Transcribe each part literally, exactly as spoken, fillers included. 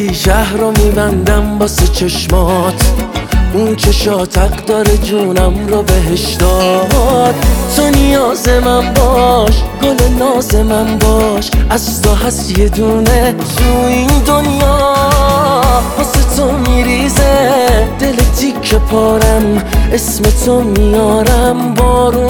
ولی شهر رو میبندم واسه چشمات. اون چشات حق داره جونم رو بهش داد. تو نیاز من باش، گل ناز من باش، از تو هست یه دونه تو این دنیا. واسه تو میریزه دل تیک پارم، اسم تو میارم بارون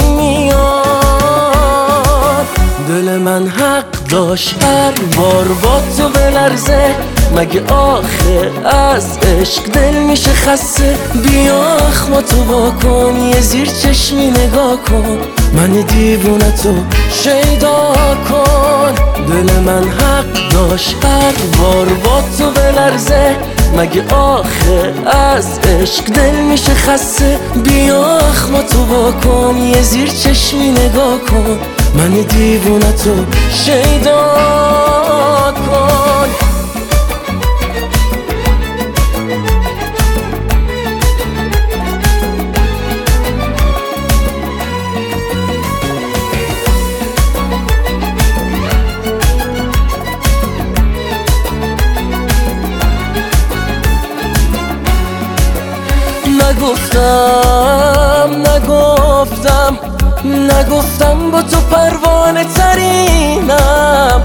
میاد. دل من حق داشت هر بار با تو بلرزه، مگه آخه از عشق دل میشه خسته؟ بیا اخماتو واکن، یه زیر چشمی نگاه کن، من دیوونه تو شیدا کن. دل من حق داشت هر بار با تو بلرزه، مگه آخه از عشق دل میشه خسته؟ بیا اخماتو واکن، یه زیر چشمی نگاه کن، من دیوونه تو شیدا کن. نگفتم نگفتم نگفتم با تو پروانه ترینم.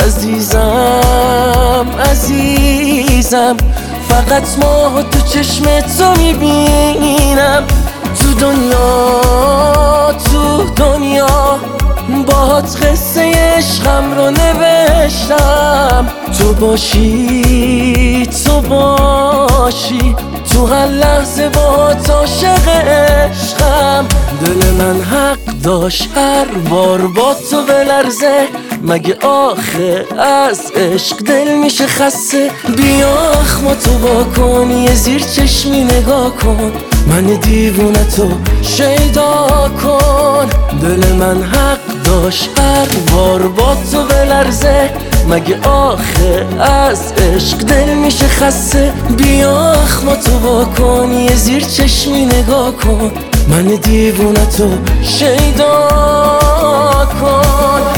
عزیزم عزیزم فقط ماه تو چشم تو میبینم. تو دنیا تو دنیا باهات قصه عشقم رو نوشتم. تو باشی تو باشی تو هر لحظه باهات عاشق عشقم. دل من حق داشت هر بار با تو بلرزه، مگه آخه از عشق دل میشه خسته؟ بیا اخماتو واکن، یه زیر چشمی نگاه کن، من دیوونه تو شیدا کن. دل من حق داشت هر بار با تو بلرزه، مگه آخه از عشق دل میشه خسته؟ بیا اخماتو واکن، یه زیر چشمی نگاه کن، من دیوونه تو شیدا کن.